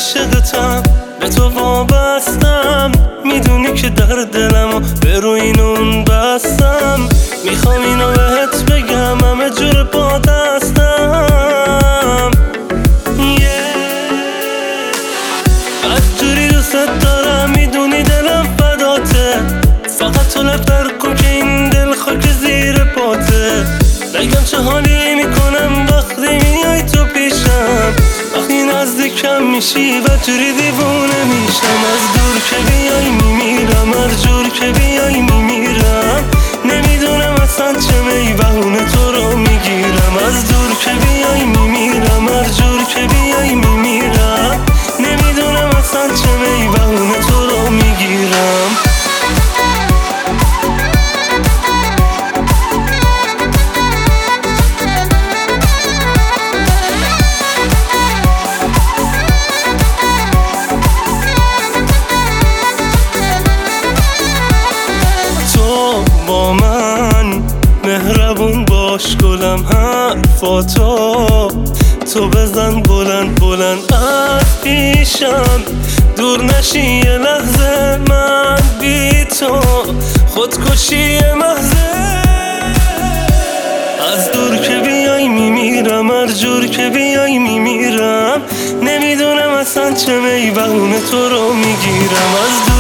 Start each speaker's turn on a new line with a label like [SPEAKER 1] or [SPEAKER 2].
[SPEAKER 1] عاشقتم، به تو وابستم، میدونی که در دلمو به روی اینون بستم. میخوام اینو بهت بگم، همه جور با دستم. بدجوری دوست دارم، میدونی دلم فداته، فقط تو لفتر کن که این دل خاک زیر پاته. بگم چه حالی میکنم وقتی میای تو پیشم، وقتی نزدیکم میشی بدجوری دیوونه میشم. از دور که بیای میمیرم، هر جور که بیای میمیرم. نمیدونم اصلا چه میبهونه تو رو میگیرم. از دور که بیای میمیرم، هر جور که بیای میمیرم. نمیدونم اصلا چه میبهونه تو رو میگیرم. با من مهربون باش گلم، حرفاتو تو بزن بلند بلند از پیشم. دور نشی یه لحظه من بی تو، خودکشی محضه. از دور که بیای میمیرم، هر جور که بیای میمیرم. نمیدونم اصلا چه میبهونه تو رو میگیرم. از